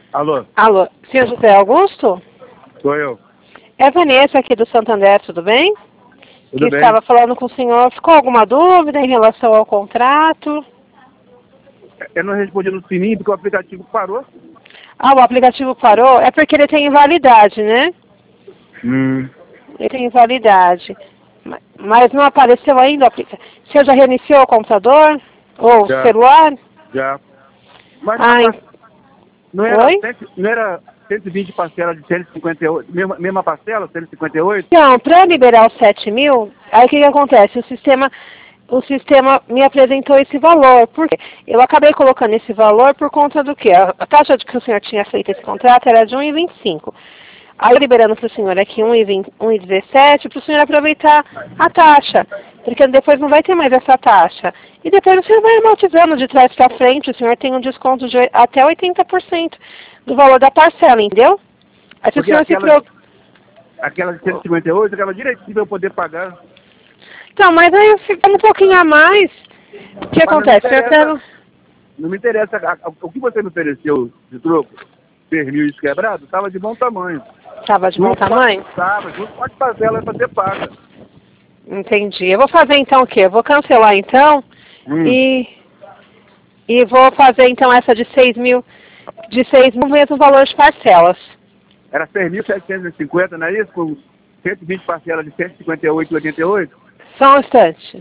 Alô? Alô, senhor José Augusto? Sou eu. É Vanessa aqui do Santander, tudo bem? Tudo bem? Estava falando com o senhor. Ficou alguma dúvida em relação ao contrato? Eu não respondi no sininho porque o aplicativo parou. Ah, o aplicativo parou? É porque ele tem invalidade, né? Ele tem invalidade. Mas não apareceu ainda o aplicativo. O senhor já reiniciou o computador? Ou o Já, celular? já. Mas Ah, não era, oi? não era 120 parcelas de 158, mesma parcela, 158? Então, para liberar os 7 mil, aí o que acontece? O sistema me apresentou esse valor. Por quê? Eu acabei colocando esse valor por conta do quê? A taxa de que o senhor tinha feito esse contrato era de 1,25. Aí eu liberando para o senhor aqui 1,17 para o senhor aproveitar a taxa. Porque depois não vai ter mais essa taxa. E depois o senhor vai amortizando de trás para frente, o senhor tem um desconto de até 80% do valor da parcela, entendeu? Aí se o Porque senhor se aquela de 158, aquela direitinho para eu poder pagar. Então, mas aí ficando um pouquinho a mais, o que Mas acontece? Eu quero... não me interessa. O que você me ofereceu de troco, pernil quebrado, estava de bom tamanho. Tava de bom tamanho? Estava, junto com as parcelas para ser paga. Entendi. Eu vou fazer então o quê? Eu vou cancelar então Hum. e vou fazer então essa de 6 mil mesmo valor de parcelas. Era 6.750, não é isso? Com 120 parcelas de 158,88? Só um instante.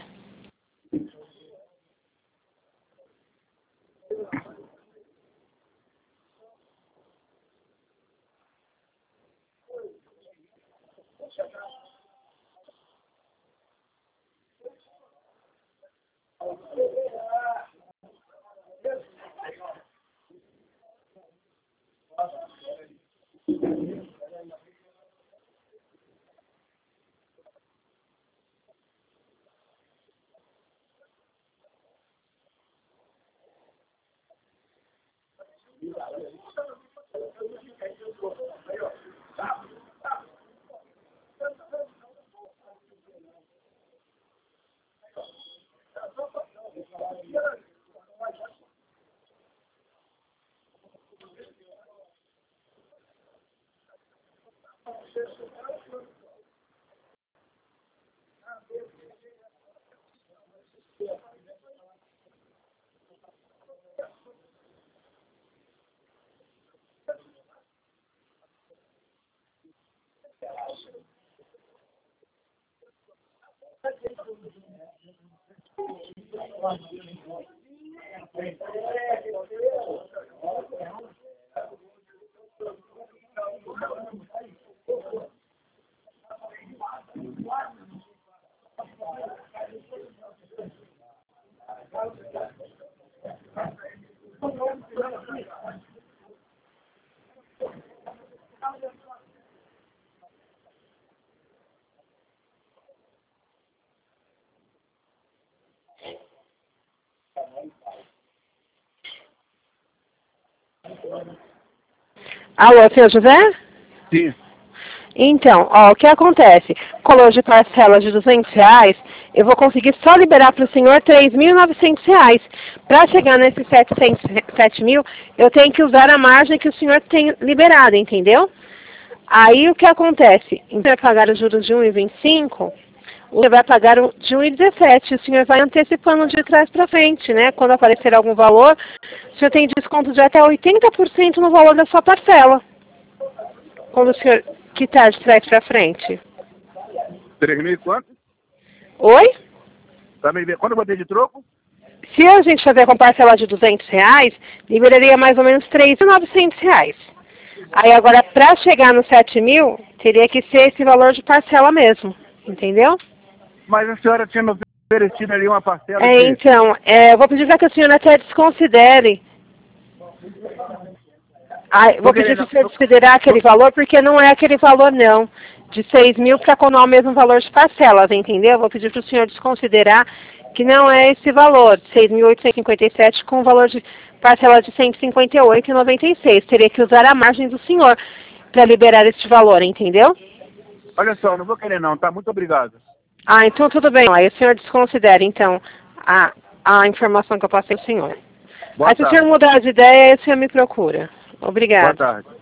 Alô, senhor José? Sim. Então, ó, o que acontece? Color de parcela de R$ 200, eu vou conseguir só liberar para o senhor R$ 3.900. Para chegar nesses 7 mil, eu tenho que usar a margem que o senhor tem liberado, entendeu? Aí o que acontece? Então, vai pagar os juros de 1,25, você vai pagar de 1,17. O senhor vai antecipando de trás para frente, né? Quando aparecer algum valor, o senhor tem desconto de até 80% no valor da sua parcela. Quando o senhor quitar de trás para frente. 3.000 e quanto? Oi? Tá me vendo? Quando eu botei de troco? Se a gente fazer com parcela de R$ 200, liberaria mais ou menos R$ 3.900. Aí agora, para chegar nos 7 mil, teria que ser esse valor de parcela mesmo. Entendeu? Mas a senhora tinha me oferecido ali uma parcela Então, eu vou pedir para que a senhora até desconsidere. Vou pedir para o senhor desconsiderar aquele valor, porque não é aquele valor não. De 6 mil para conar o mesmo valor de parcelas, entendeu? Vou pedir para o senhor desconsiderar que não é esse valor, 6.857, com o valor de parcela de 158,96. Teria que usar a margem do senhor para liberar este valor, entendeu? Olha só, não vou querer não, tá? Muito obrigado. Então tudo bem. Aí o senhor desconsidera, então, a informação que eu passei ao senhor. Boa Aí se o tarde. senhor mudar de ideia, aí o senhor me procura. Boa Obrigada. tarde.